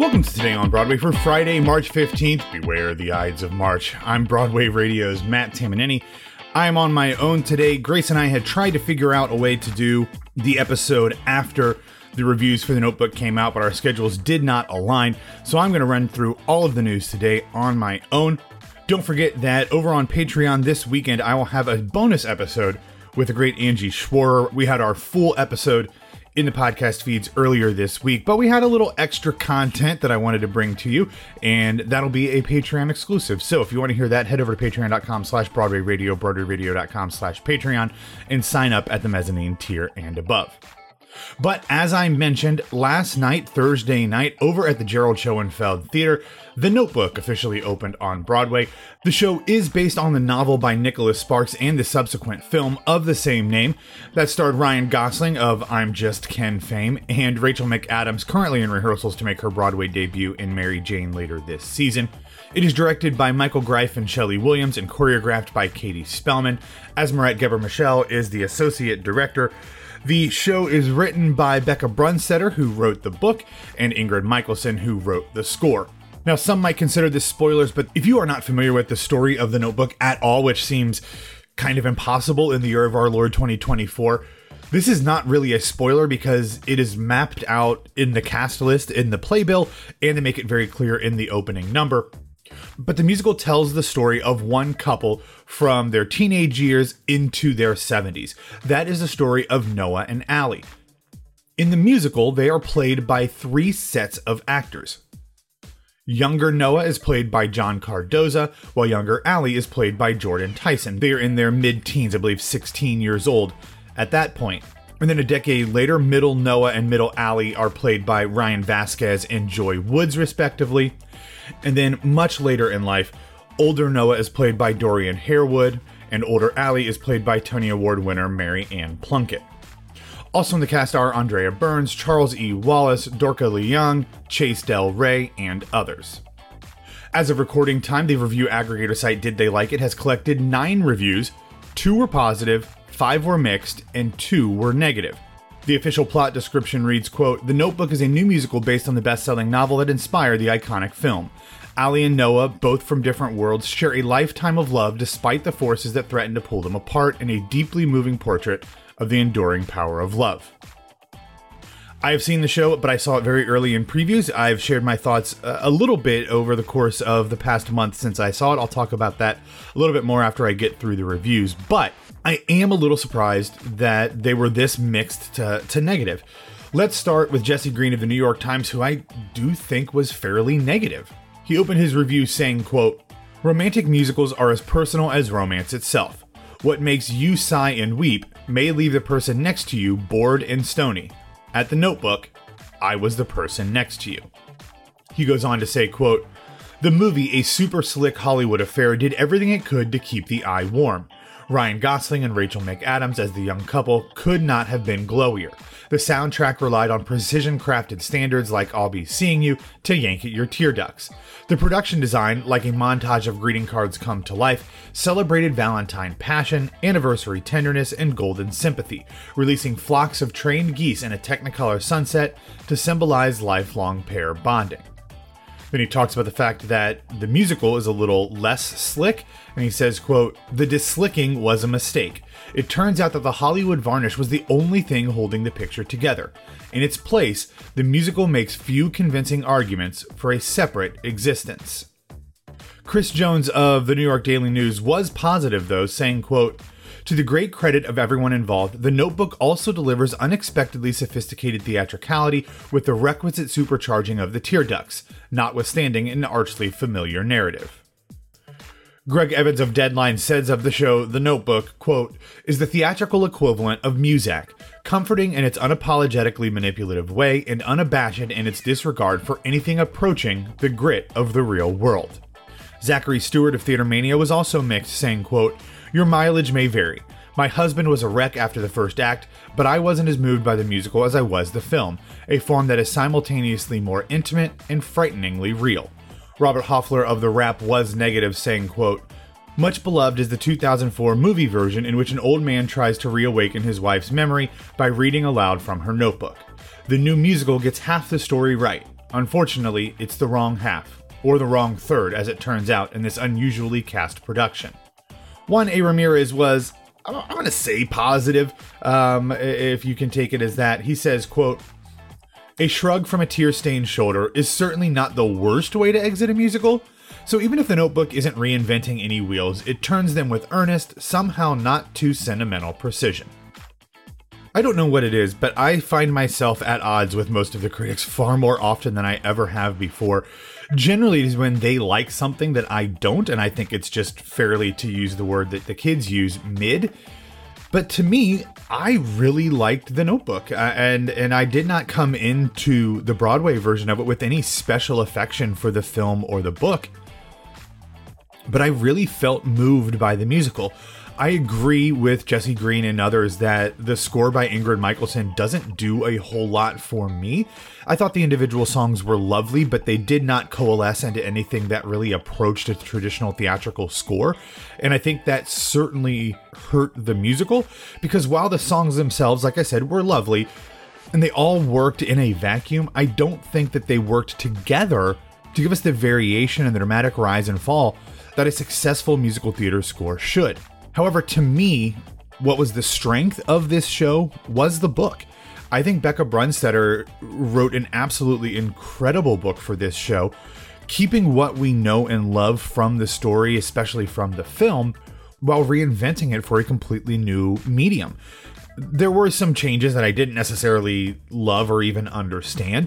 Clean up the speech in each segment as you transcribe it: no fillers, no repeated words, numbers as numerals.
Welcome to Today on Broadway for Friday, March 15th. Beware the Ides of March. I'm Broadway Radio's Matt Tamanini. I'm on my own today. Grace and I had tried to figure out a way to do the episode after the reviews for The Notebook came out, but our schedules did not align, so I'm going to run through all of the news today on my own. Don't forget that over on Patreon this weekend, I will have a bonus episode with the great Angie Schworer. We had our full episode in the podcast feeds earlier this week, but we had a little extra content that I wanted to bring to you, and that'll be a Patreon exclusive. So if you want to hear that, head over to patreon.com/Broadway Radio, broadwayradio.com/Patreon, and sign up at the mezzanine tier and above. But as I mentioned last night, Thursday night, over at the Gerald Schoenfeld Theater, The Notebook officially opened on Broadway. The show is based on the novel by Nicholas Sparks and the subsequent film of the same name that starred Ryan Gosling of I'm Just Ken fame and Rachel McAdams, currently in rehearsals to make her Broadway debut in Mary Jane later this season. It is directed by Michael Greif and Shelley Williams and choreographed by Katie Spellman. Asmaret Geber-Michel is the associate director. The show is written by Becca Brunstetter, who wrote the book, and Ingrid Michaelson, who wrote the score. Now, some might consider this spoilers, but if you are not familiar with the story of The Notebook at all, which seems kind of impossible in the year of our Lord 2024, this is not really a spoiler because it is mapped out in the cast list, in the playbill, and they make it very clear in the opening number. But the musical tells the story of one couple from their teenage years into their 70s. That is the story of Noah and Allie. In the musical, they are played by three sets of actors. Younger Noah is played by John Cardoza, while younger Allie is played by Jordan Tyson. They are in their mid-teens, I believe 16 years old at that point. And then a decade later, middle Noah and middle Allie are played by Ryan Vasquez and Joy Woods, respectively. And then much later in life, older Noah is played by Dorian Harewood, and older Allie is played by Tony Award winner Mary Ann Plunkett. Also in the cast are Andrea Burns, Charles E. Wallace, Dorca Leung, Chase Del Rey, and others. As of recording time, the review aggregator site Did They Like It has collected 9 reviews. 2 were positive, 5 were mixed, and 2 were negative. The official plot description reads, quote, "The Notebook is a new musical based on the best-selling novel that inspired the iconic film. Allie and Noah, both from different worlds, share a lifetime of love despite the forces that threaten to pull them apart in a deeply moving portrait of the enduring power of love." I have seen the show, but I saw it very early in previews. I've shared my thoughts a little bit over the course of the past month since I saw it. I'll talk about that a little bit more after I get through the reviews, but I am a little surprised that they were this mixed to negative. Let's start with Jesse Green of the New York Times, who I do think was fairly negative. He opened his review saying, quote, "Romantic musicals are as personal as romance itself. What makes you sigh and weep may leave the person next to you bored and stony. At The Notebook, I was the person next to you." He goes on to say, quote, "The movie, a super slick Hollywood affair, did everything it could to keep the eye warm. Ryan Gosling and Rachel McAdams as the young couple could not have been glowier. The soundtrack relied on precision-crafted standards like I'll Be Seeing You to yank at your tear ducts. The production design, like a montage of greeting cards come to life, celebrated Valentine passion, anniversary tenderness, and golden sympathy, releasing flocks of trained geese in a Technicolor sunset to symbolize lifelong pair bonding." Then he talks about the fact that the musical is a little less slick, and he says, quote, "The dislicking was a mistake. It turns out that the Hollywood varnish was the only thing holding the picture together. In its place, the musical makes few convincing arguments for a separate existence." Chris Jones of the New York Daily News was positive, though, saying, quote, "To the great credit of everyone involved, The Notebook also delivers unexpectedly sophisticated theatricality with the requisite supercharging of the tear ducts, notwithstanding an archly familiar narrative." Greg Evans of Deadline says of the show, The Notebook, quote, "is the theatrical equivalent of Muzak, comforting in its unapologetically manipulative way and unabashed in its disregard for anything approaching the grit of the real world." Zachary Stewart of Theater Mania was also mixed, saying, quote, "Your mileage may vary. My husband was a wreck after the first act, but I wasn't as moved by the musical as I was the film, a form that is simultaneously more intimate and frighteningly real." Robert Hoffler of The Wrap was negative, saying, quote, "Much beloved is the 2004 movie version in which an old man tries to reawaken his wife's memory by reading aloud from her notebook. The new musical gets half the story right. Unfortunately, it's the wrong half, or the wrong third, as it turns out, in this unusually cast production. Juan A. Ramirez was, I'm going to say positive, if you can take it as that. He says, quote, "A shrug from a tear-stained shoulder is certainly not the worst way to exit a musical, so even if The Notebook isn't reinventing any wheels, it turns them with earnest, somehow not too sentimental precision." I don't know what it is, but I find myself at odds with most of the critics far more often than I ever have before. Generally, it is when they like something that I don't, and I think it's just fairly, to use the word that the kids use, mid. But to me, I really liked The Notebook, and I did not come into the Broadway version of it with any special affection for the film or the book. But I really felt moved by the musical. I agree with Jesse Green and others that the score by Ingrid Michaelson doesn't do a whole lot for me. I thought the individual songs were lovely, but they did not coalesce into anything that really approached a traditional theatrical score. And I think that certainly hurt the musical, because while the songs themselves, like I said, were lovely, and they all worked in a vacuum, I don't think that they worked together to give us the variation and the dramatic rise and fall that a successful musical theater score should. However, to me, what was the strength of this show was the book. I think Becca Brunstetter wrote an absolutely incredible book for this show, keeping what we know and love from the story, especially from the film, while reinventing it for a completely new medium. There were some changes that I didn't necessarily love or even understand,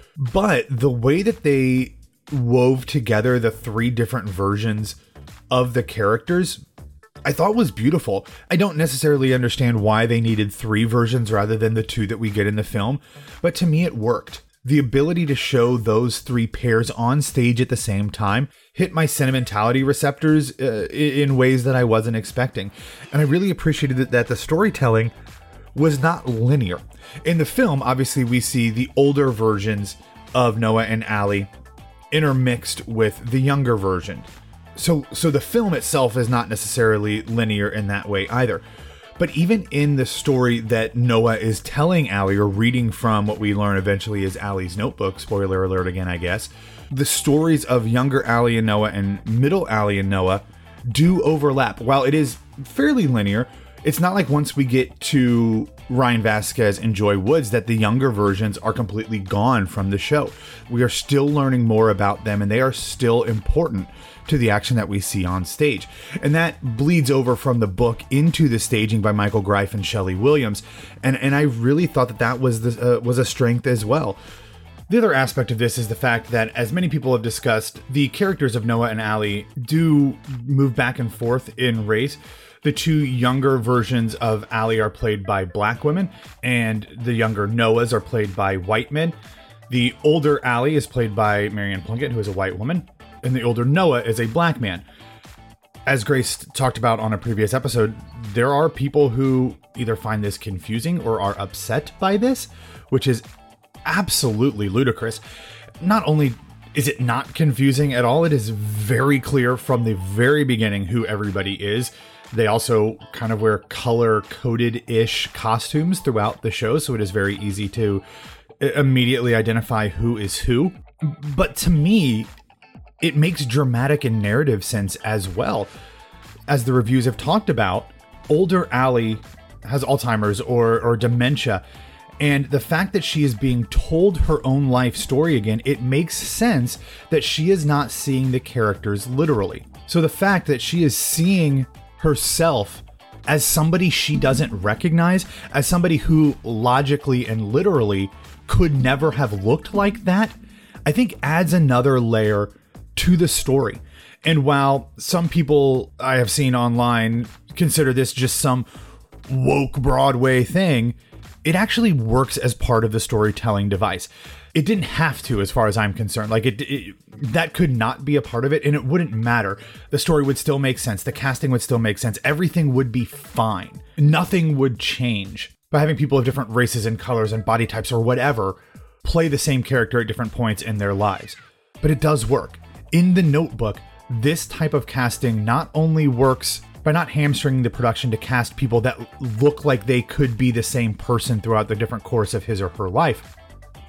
but the way that they wove together the three different versions of the characters, I thought was beautiful. I don't necessarily understand why they needed three versions rather than the two that we get in the film, but to me it worked. The ability to show those three pairs on stage at the same time hit my sentimentality receptors in ways that I wasn't expecting. And I really appreciated that the storytelling was not linear. In the film, obviously, we see the older versions of Noah and Allie intermixed with the younger version. So the film itself is not necessarily linear in that way either. But even in the story that Noah is telling Allie, or reading from what we learn eventually is Allie's notebook, spoiler alert again, I guess, the stories of younger Allie and Noah and middle Allie and Noah do overlap. While it is fairly linear, it's not like once we get to Ryan Vasquez and Joy Woods that the younger versions are completely gone from the show. We are still learning more about them, and they are still important to the action that we see on stage. And that bleeds over from the book into the staging by Michael Greif and Shelley Williams. And I really thought that was a strength as well. The other aspect of this is the fact that, as many people have discussed, the characters of Noah and Allie do move back and forth in race. The two younger versions of Allie are played by black women, and the younger Noahs are played by white men. The older Allie is played by Marianne Plunkett, who is a white woman, and the older Noah is a black man. As Grace talked about on a previous episode, there are people who either find this confusing or are upset by this, which is absolutely ludicrous. Not only is it not confusing at all, it is very clear from the very beginning who everybody is. They also kind of wear color-coded-ish costumes throughout the show, so it is very easy to immediately identify who is who. But to me, it makes dramatic and narrative sense as well. As the reviews have talked about, older Allie has Alzheimer's or dementia, and the fact that she is being told her own life story again, it makes sense that she is not seeing the characters literally. So the fact that she is seeing herself as somebody she doesn't recognize, as somebody who logically and literally could never have looked like that, I think adds another layer to the story. And while some people I have seen online consider this just some woke Broadway thing, it actually works as part of the storytelling device. It didn't have to, as far as I'm concerned. Like that could not be a part of it, and it wouldn't matter. The story would still make sense. The casting would still make sense. Everything would be fine. Nothing would change by having people of different races and colors and body types or whatever play the same character at different points in their lives. But it does work. In The Notebook, this type of casting not only works by not hamstringing the production to cast people that look like they could be the same person throughout the different course of his or her life,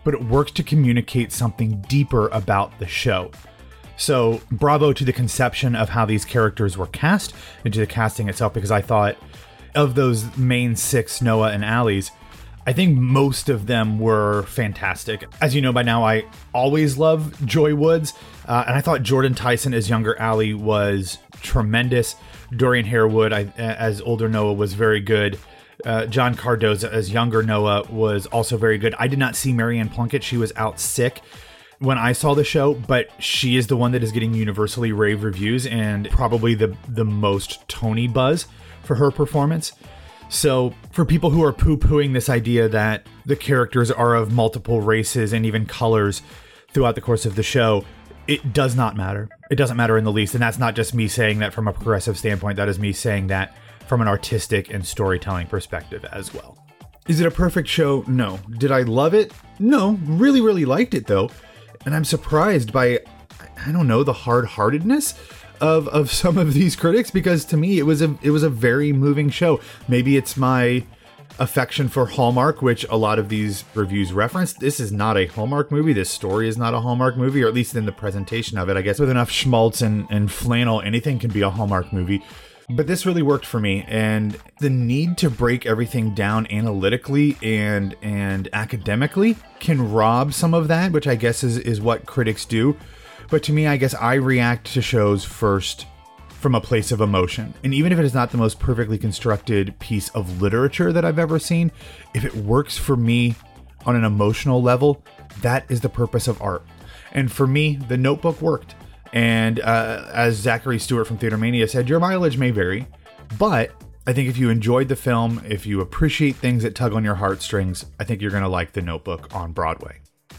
but it works to communicate something deeper about the show. So bravo to the conception of how these characters were cast and to the casting itself, because I thought of those main 6 Noah and Allie's, I think most of them were fantastic. As you know by now, I always love Joy Woods, and I thought Jordan Tyson as younger Allie was tremendous. Dorian Harewood as older Noah was very good. John Cardoza as younger Noah was also very good. I did not see Marianne Plunkett. She was out sick when I saw the show, but she is the one that is getting universally rave reviews and probably the most Tony buzz for her performance. So for people who are poo-pooing this idea that the characters are of multiple races and even colors throughout the course of the show, it does not matter. It doesn't matter in the least. And that's not just me saying that from a progressive standpoint. That is me saying that from an artistic and storytelling perspective as well. Is it a perfect show? No. Did I love it? No. Really, really liked it though. And I'm surprised by, I don't know, the hard-heartedness of some of these critics, because to me it was a very moving show. Maybe it's my affection for Hallmark, which a lot of these reviews reference. This is not a Hallmark movie. This story is not a Hallmark movie, or at least in the presentation of it. I guess with enough schmaltz and flannel, anything can be a Hallmark movie. But this really worked for me, and the need to break everything down analytically and academically can rob some of that, which I guess is what critics do. But to me, I guess I react to shows first from a place of emotion. And even if it is not the most perfectly constructed piece of literature that I've ever seen, if it works for me on an emotional level, that is the purpose of art. And for me, The Notebook worked. And as Zachary Stewart from Theater Mania said, your mileage may vary, but I think if you enjoyed the film, if you appreciate things that tug on your heartstrings, I think you're going to like The Notebook on Broadway.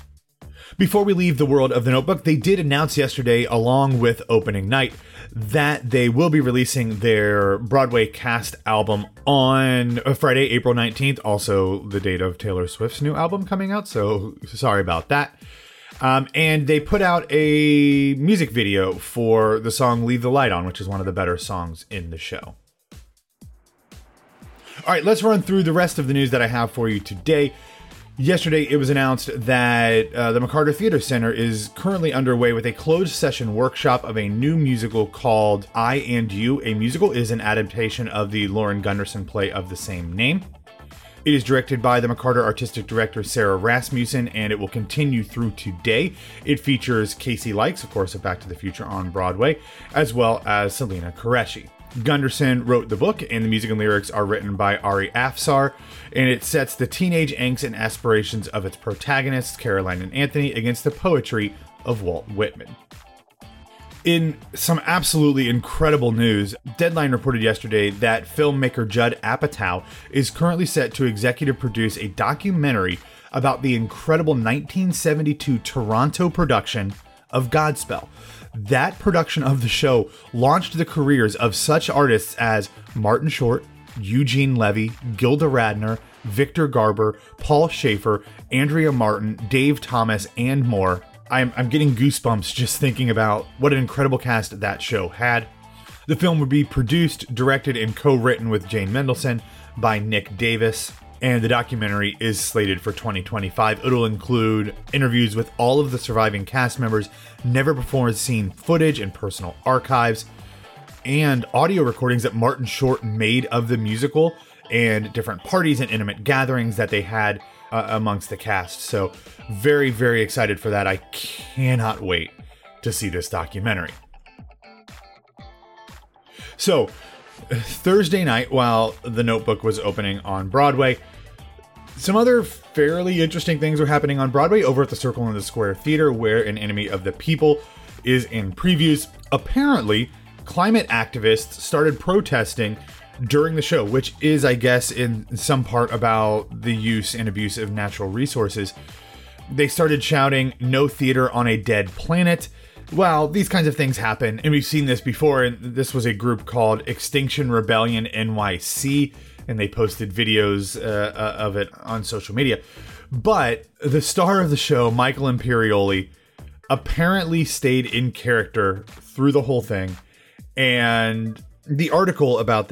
Before we leave the world of The Notebook, they did announce yesterday, along with opening night, that they will be releasing their Broadway cast album on Friday, April 19th, also the date of Taylor Swift's new album coming out, so sorry about that. And they put out a music video for the song Leave the Light On, which is one of the better songs in the show. All right, let's run through the rest of the news that I have for you today. Yesterday, it was announced that the McCarter Theater Center is currently underway with a closed session workshop of a new musical called I and You. A musical is an adaptation of the Lauren Gunderson play of the same name. It is directed by the McCarter artistic director Sarah Rasmussen, and it will continue through today. It features Casey Likes, of course, of Back to the Future on Broadway, as well as Selena Qureshi. Gunderson wrote the book, and the music and lyrics are written by Ari Afsar, and it sets the teenage angst and aspirations of its protagonists, Caroline and Anthony, against the poetry of Walt Whitman. In some absolutely incredible news, Deadline reported yesterday that filmmaker Judd Apatow is currently set to executive produce a documentary about the incredible 1972 Toronto production of Godspell. That production of the show launched the careers of such artists as Martin Short, Eugene Levy, Gilda Radner, Victor Garber, Paul Schaefer, Andrea Martin, Dave Thomas, and more. I'm getting goosebumps just thinking about what an incredible cast that show had. The film would be produced, directed, and co-written with Jane Mendelsohn by Nick Davis, and the documentary is slated for 2025. It'll include interviews with all of the surviving cast members, never before seen footage and personal archives, and audio recordings that Martin Short made of the musical, and different parties and intimate gatherings that they had amongst the cast. So very, very excited for that. I cannot wait to see this documentary. So Thursday night, while The Notebook was opening on Broadway, some other fairly interesting things were happening on Broadway over at the Circle in the Square Theater, where An Enemy of the People is in previews. Apparently, climate activists started protesting during the show, which is, I guess, in some part about the use and abuse of natural resources. They started shouting, "No theater on a dead planet." Well, these kinds of things happen, and we've seen this before, and this was a group called Extinction Rebellion NYC, and they posted videos of it on social media. But the star of the show, Michael Imperioli, apparently stayed in character through the whole thing, and the article about this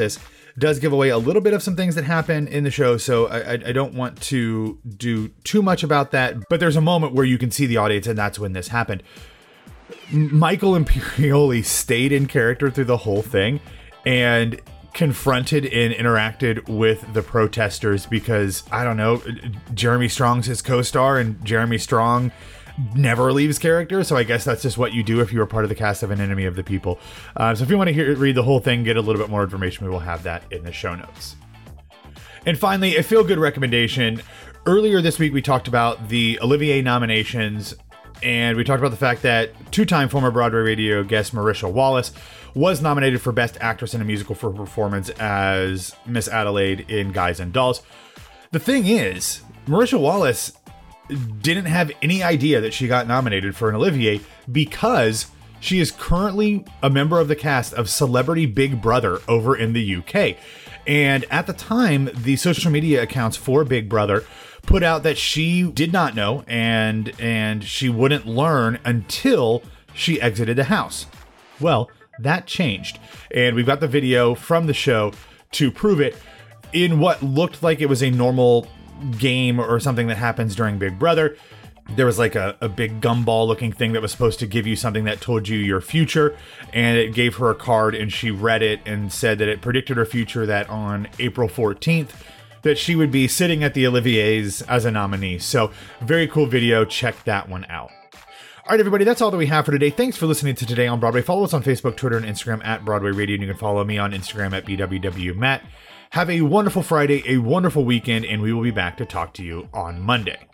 does give away a little bit of some things that happen in the show, so I don't want to do too much about that, but there's a moment where you can see the audience, and that's when this happened. Michael Imperioli stayed in character through the whole thing and confronted and interacted with the protesters because, I don't know, Jeremy Strong's his co-star, and Jeremy Strong never leaves character, so I guess that's just what you do if you are part of the cast of An Enemy of the People. So if you want to read the whole thing, get a little bit more information, we will have that in the show notes. And finally, a feel-good recommendation. Earlier this week, we talked about the Olivier nominations, and we talked about the fact that two-time former Broadway radio guest Marisha Wallace was nominated for Best Actress in a Musical for her performance as Miss Adelaide in Guys and Dolls. The thing is, Marisha Wallace didn't have any idea that she got nominated for an Olivier because she is currently a member of the cast of Celebrity Big Brother over in the UK. And at the time, the social media accounts for Big Brother put out that she did not know and she wouldn't learn until she exited the house. Well, that changed. And we've got the video from the show to prove it in what looked like it was a normal game or something that happens during Big Brother. There was like a big gumball looking thing that was supposed to give you something that told you your future, and it gave her a card, and she read it and said that it predicted her future, that on April 14th that she would be sitting at the Oliviers as a nominee. So very cool video. Check that one out. All right, everybody, that's all that we have for today. Thanks for listening to Today on Broadway. Follow us on Facebook, Twitter, and Instagram at Broadway Radio, and you can follow me on Instagram at BWWMatt. Have a wonderful Friday, a wonderful weekend, and we will be back to talk to you on Monday.